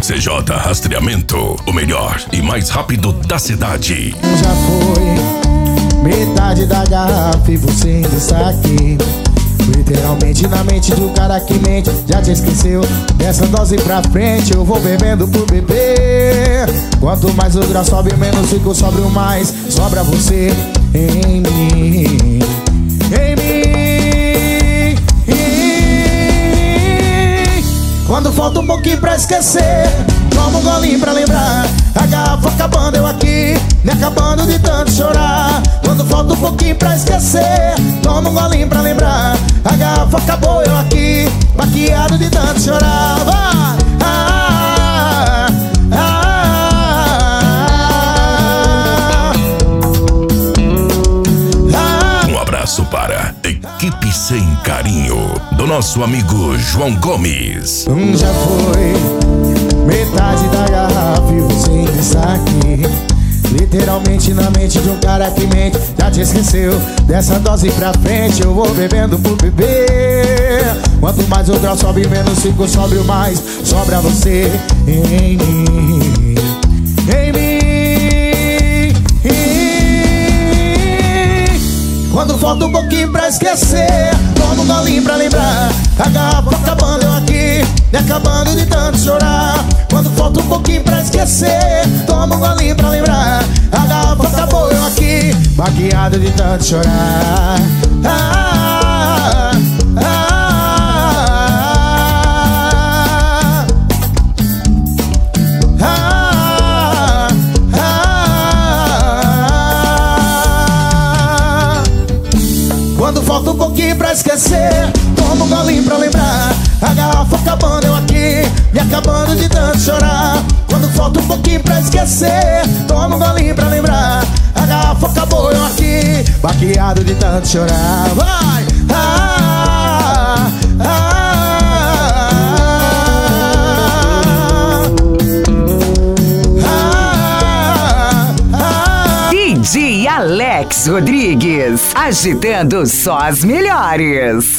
CJ Rastreamento, o melhor e mais rápido da cidade. Já foi metade da garrafa e você ainda está aqui. Literalmente na mente do cara que mente. Já te esqueceu, dessa dose pra frente eu vou bebendo por beber. Quanto mais o grau sobe, menos fico sóbrio, mais sobra você em mim. Em mim. Quando falta um pouquinho pra esquecer, toma um golinho pra lembrar. A garrafa acabando, eu aqui, me acabando de tanto chorar. Quando falta um pouquinho pra esquecer, toma um golinho pra lembrar. A garrafa acabou, eu aqui, maquiado de tanto chorar. Vai! Um abraço para Equipe Sem Carinho, do nosso amigo João Gomes. Já foi metade da garrafa e você ainda está aqui. Literalmente na mente de um cara que mente. Já te esqueceu, dessa dose pra frente eu vou bebendo por beber. Quanto mais o grau sobe, menos fico sóbrio, mais sobra você em mim. Em mim. Quando falta um pouquinho pra esquecer, toma um golinho pra lembrar. A garrafa acabando, eu aqui, me acabando de tanto chorar. Quando falta um pouquinho pra esquecer, toma um golinho pra lembrar. A garrafa acabou, eu aqui, maquiado de tanto chorar. Quando falta um pouquinho pra esquecer, toma um golinho pra lembrar. A garrafa acabando, eu aqui, me acabando de tanto chorar. Quando falta um pouquinho pra esquecer, toma um golinho pra lembrar. A garrafa acabou, eu aqui, maquiado de tanto chorar. Vai! DJ Alex Rodrigues, agitando só as melhores.